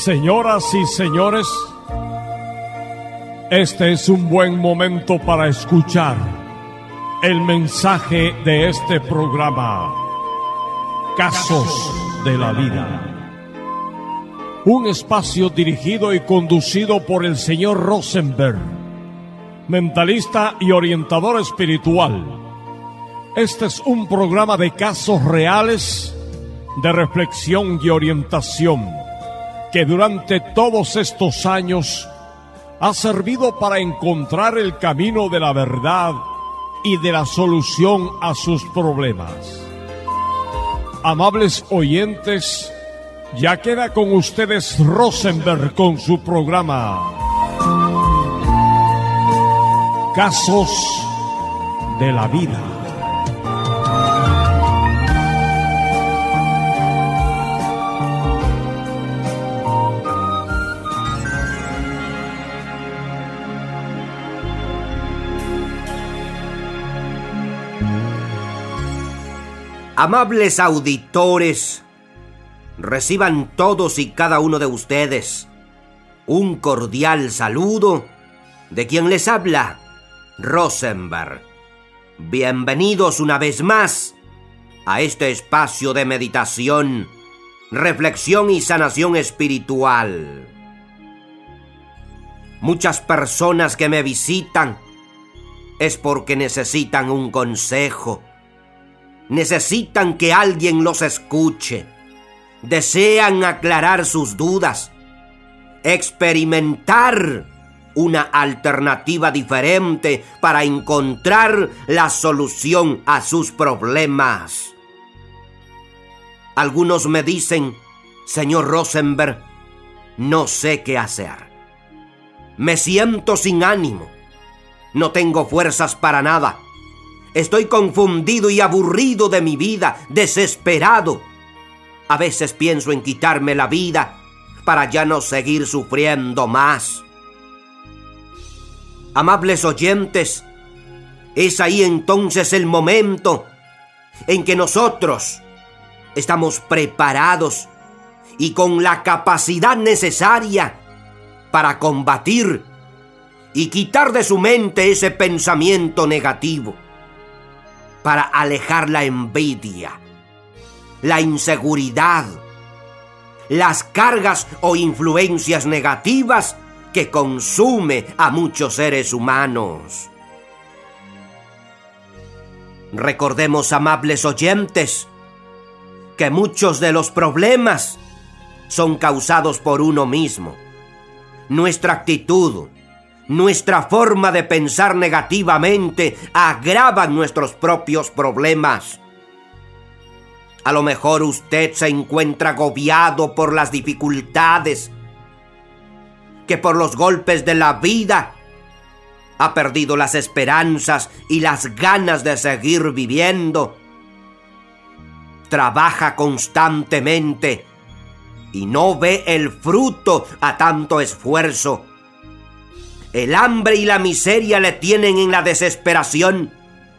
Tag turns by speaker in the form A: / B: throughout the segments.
A: Señoras y señores, este es un buen momento para escuchar el mensaje de este programa, Casos de la Vida. Un espacio dirigido y conducido por el señor Rosenberg, mentalista y orientador espiritual. Este es un programa de casos reales, de reflexión y orientación, que durante todos estos años ha servido para encontrar el camino de la verdad y de la solución a sus problemas. Amables oyentes, ya queda con ustedes Rosenberg con su programa Casos de la Vida.
B: Amables auditores, reciban todos y cada uno de ustedes un cordial saludo de quien les habla, Rosenberg. Bienvenidos una vez más a este espacio de meditación, reflexión y sanación espiritual. Muchas personas que me visitan es porque necesitan un consejo. Necesitan que alguien los escuche. Desean aclarar sus dudas, experimentar una alternativa diferente para encontrar la solución a sus problemas. Algunos me dicen, señor Rosenberg, no sé qué hacer. Me siento sin ánimo. No tengo fuerzas para nada. Estoy confundido y aburrido de mi vida, desesperado. A veces pienso en quitarme la vida para ya no seguir sufriendo más. Amables oyentes, es ahí entonces el momento en que nosotros estamos preparados y con la capacidad necesaria para combatir y quitar de su mente ese pensamiento negativo, para alejar la envidia, la inseguridad, las cargas o influencias negativas que consume a muchos seres humanos. Recordemos, amables oyentes, que muchos de los problemas son causados por uno mismo. Nuestra actitud, nuestra forma de pensar negativamente agrava nuestros propios problemas. A lo mejor usted se encuentra agobiado por las dificultades, que por los golpes de la vida ha perdido las esperanzas y las ganas de seguir viviendo. Trabaja constantemente y no ve el fruto a tanto esfuerzo. El hambre y la miseria le tienen en la desesperación.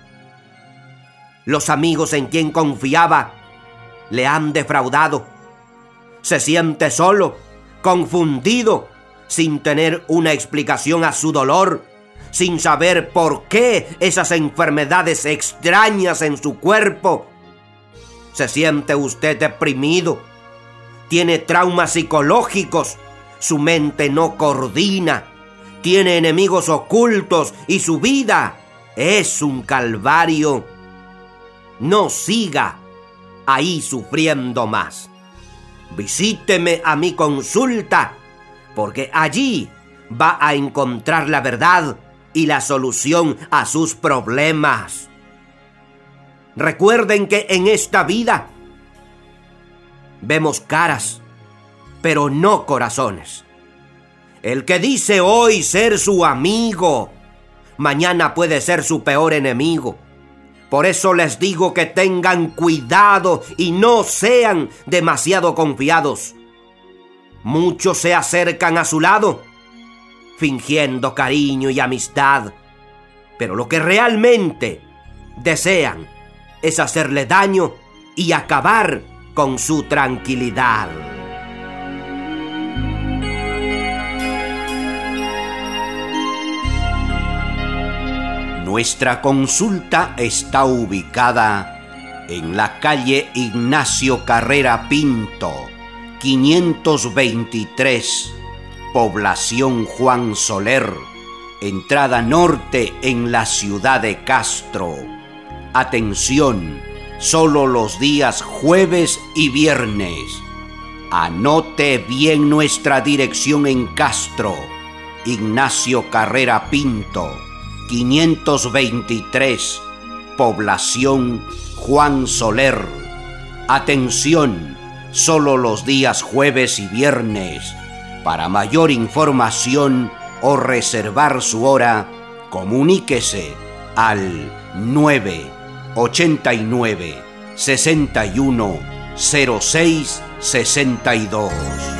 B: Los amigos en quien confiaba le han defraudado. Se siente solo, confundido, sin tener una explicación a su dolor, sin saber por qué esas enfermedades extrañas en su cuerpo. Se siente usted deprimido, tiene traumas psicológicos, su mente no coordina, tiene enemigos ocultos y su vida es un calvario. No siga ahí sufriendo más. Visíteme a mi consulta, porque allí va a encontrar la verdad y la solución a sus problemas. Recuerden que en esta vida vemos caras, pero no corazones. El que dice hoy ser su amigo, mañana puede ser su peor enemigo. Por eso les digo que tengan cuidado y no sean demasiado confiados. Muchos se acercan a su lado, fingiendo cariño y amistad, pero lo que realmente desean es hacerle daño y acabar con su tranquilidad. Nuestra consulta está ubicada en la calle Ignacio Carrera Pinto, 523, población Juan Soler, entrada norte en la ciudad de Castro. Atención, solo los días jueves y viernes. Anote bien nuestra dirección en Castro, Ignacio Carrera Pinto, 523, población Juan Soler. Atención, solo los días jueves y viernes. Para mayor información o reservar su hora, comuníquese al 989 61 06 62.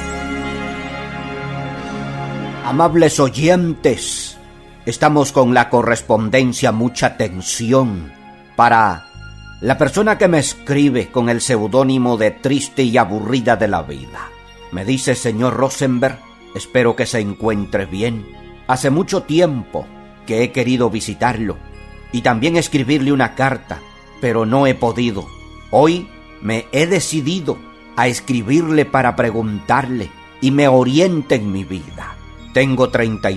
B: Amables oyentes, estamos con la correspondencia. Mucha atención para la persona que me escribe con el seudónimo de Triste y Aburrida de la Vida. Me dice: señor Rosenberg, espero que se encuentre bien. Hace mucho tiempo que he querido visitarlo y también escribirle una carta, pero no he podido. Hoy me he decidido a escribirle para preguntarle y me oriente en mi vida. Tengo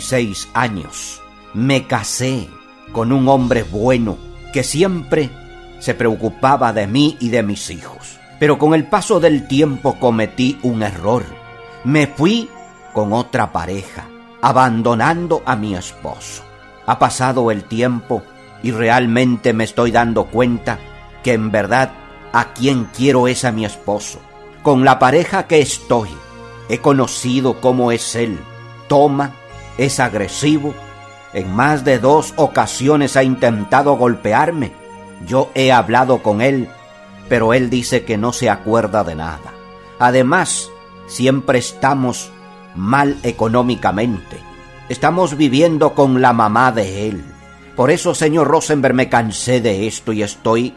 B: 36 años. Me casé con un hombre bueno que siempre se preocupaba de mí y de mis hijos. Pero con el paso del tiempo cometí un error. Me fui con otra pareja, abandonando a mi esposo. Ha pasado el tiempo y realmente me estoy dando cuenta que en verdad a quien quiero es a mi esposo. Con la pareja que estoy, he conocido cómo es él. Toma, es agresivo. En más de 2 ocasiones ha intentado golpearme. Yo he hablado con él, pero él dice que no se acuerda de nada. Además, siempre estamos mal económicamente. Estamos viviendo con la mamá de él. Por eso, señor Rosenberg, me cansé de esto y estoy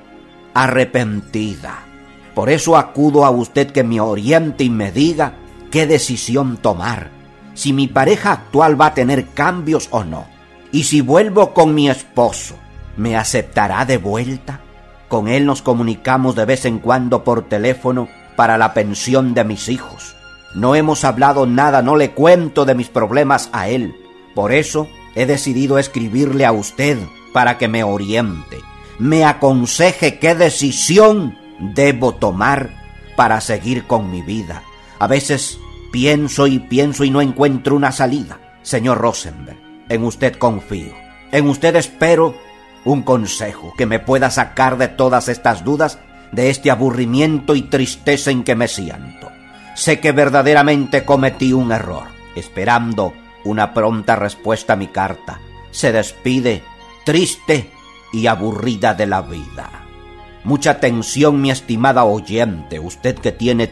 B: arrepentida. Por eso acudo a usted que me oriente y me diga qué decisión tomar. Si mi pareja actual va a tener cambios o no. Y si vuelvo con mi esposo, ¿me aceptará de vuelta? Con él nos comunicamos de vez en cuando por teléfono para la pensión de mis hijos. No hemos hablado nada, no le cuento de mis problemas a él. Por eso he decidido escribirle a usted para que me oriente, me aconseje qué decisión debo tomar para seguir con mi vida. A veces pienso y no encuentro una salida. Señor Rosenberg, en usted confío. En usted espero un consejo que me pueda sacar de todas estas dudas, de este aburrimiento y tristeza en que me siento. Sé que verdaderamente cometí un error. Esperando una pronta respuesta a mi carta, se despide, triste y aburrida de la vida. Mucha atención, mi estimada oyente. Usted que tiene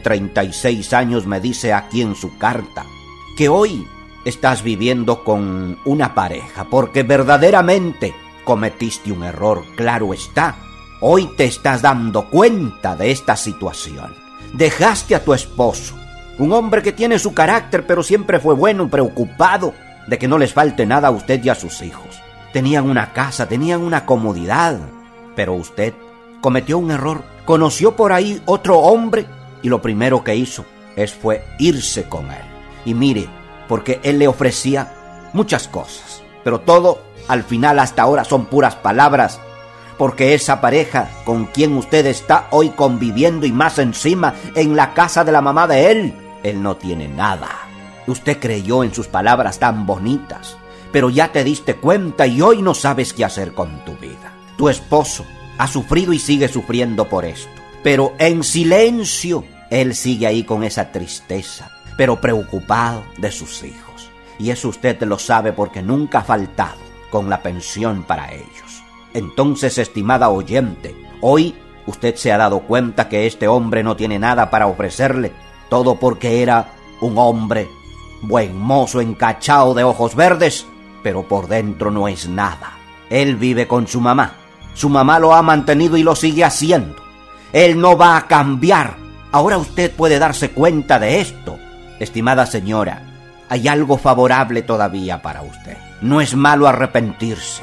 B: 36 años me dice aquí en su carta que hoy estás viviendo con una pareja porque verdaderamente cometiste un error. Claro está, hoy te estás dando cuenta de esta situación. Dejaste a tu esposo, un hombre que tiene su carácter, pero siempre fue bueno y preocupado de que no les falte nada a usted y a sus hijos. Tenían una casa, tenían una comodidad, pero usted cometió un error. Conoció por ahí otro hombre y lo primero que hizo fue irse con él. Y mire, porque él le ofrecía muchas cosas, pero todo al final hasta ahora son puras palabras, porque esa pareja con quien usted está hoy conviviendo y más encima en la casa de la mamá de él no tiene nada. Usted creyó en sus palabras tan bonitas, pero ya te diste cuenta y hoy no sabes qué hacer con tu vida. Tu esposo ha sufrido y sigue sufriendo por esto, pero en silencio él sigue ahí con esa tristeza, pero preocupado de sus hijos. Y eso usted lo sabe porque nunca ha faltado con la pensión para ellos. Entonces, estimada oyente, hoy usted se ha dado cuenta que este hombre no tiene nada para ofrecerle, todo porque era un hombre buen mozo, encachado, de ojos verdes, pero por dentro no es nada. Él vive con su mamá. Su mamá lo ha mantenido y lo sigue haciendo. Él no va a cambiar. Ahora usted puede darse cuenta de esto. Estimada señora, hay algo favorable todavía para usted. No es malo arrepentirse.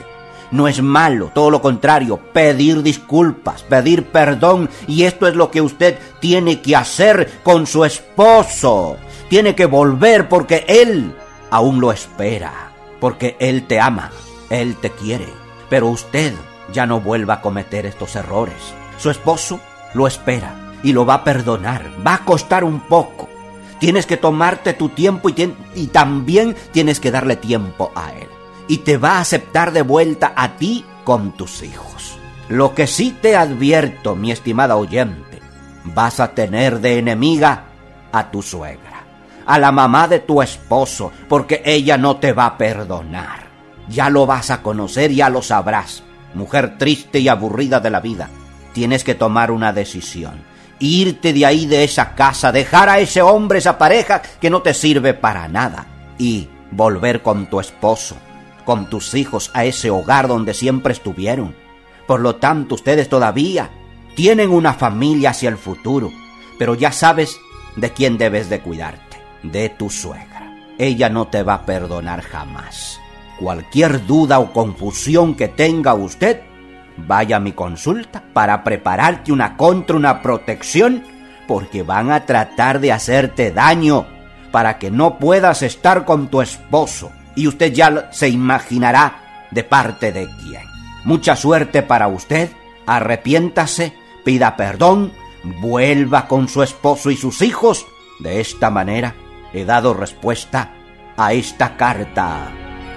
B: no es malo, todo lo contrario, pedir disculpas, pedir perdón, y esto es lo que usted tiene que hacer con su esposo. Tiene que volver porque él aún lo espera, porque él te ama, él te quiere, pero usted ya no vuelva a cometer estos errores. Su esposo lo espera y lo va a perdonar, va a costar un poco. Tienes que tomarte tu tiempo y también tienes que darle tiempo a él. Y te va a aceptar de vuelta a ti con tus hijos. Lo que sí te advierto, mi estimada oyente, vas a tener de enemiga a tu suegra, a la mamá de tu esposo, porque ella no te va a perdonar. Ya lo vas a conocer, ya lo sabrás. Mujer triste y aburrida de la vida, tienes que tomar una decisión. Irte de ahí, de esa casa, dejar a ese hombre, esa pareja que no te sirve para nada, y volver con tu esposo, con tus hijos, a ese hogar donde siempre estuvieron. Por lo tanto, ustedes todavía tienen una familia hacia el futuro, pero ya sabes de quién debes de cuidarte, de tu suegra. Ella no te va a perdonar jamás. Cualquier duda o confusión que tenga usted, vaya a mi consulta para prepararte una protección, porque van a tratar de hacerte daño para que no puedas estar con tu esposo, y usted ya se imaginará de parte de quién. Mucha suerte para usted, arrepiéntase, pida perdón, vuelva con su esposo y sus hijos. De esta manera he dado respuesta a esta carta.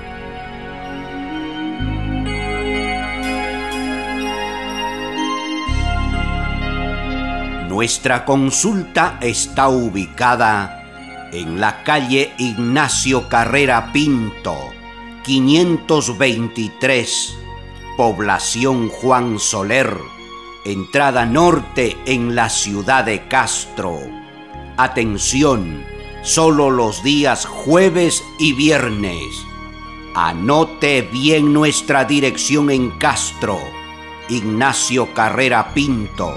B: Nuestra consulta está ubicada en la calle Ignacio Carrera Pinto, 523, población Juan Soler, entrada norte en la ciudad de Castro. Atención, solo los días jueves y viernes. Anote bien nuestra dirección en Castro, Ignacio Carrera Pinto,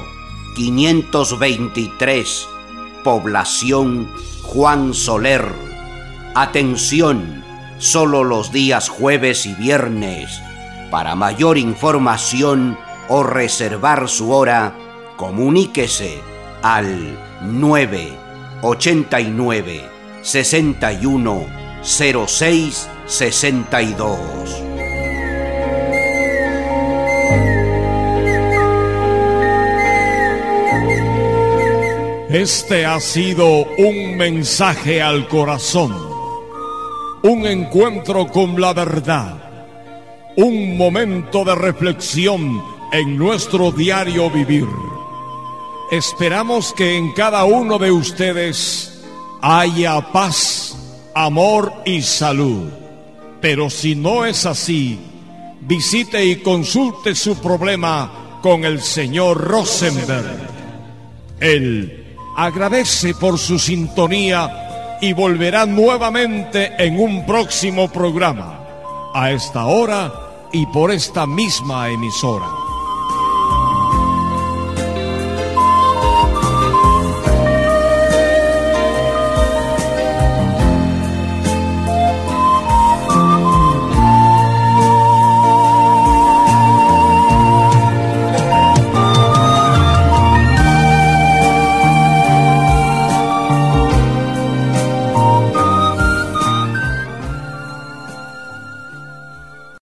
B: 523, población Juan Soler. Atención, solo los días jueves y viernes. Para mayor información o reservar su hora, comuníquese al 989 61 06 62.
A: Este ha sido un mensaje al corazón, un encuentro con la verdad, un momento de reflexión en nuestro diario vivir. Esperamos que en cada uno de ustedes haya paz, amor y salud. Pero si no es así, visite y consulte su problema con el señor Rosenberg. Él agradece por su sintonía y volverá nuevamente en un próximo programa, a esta hora y por esta misma emisora.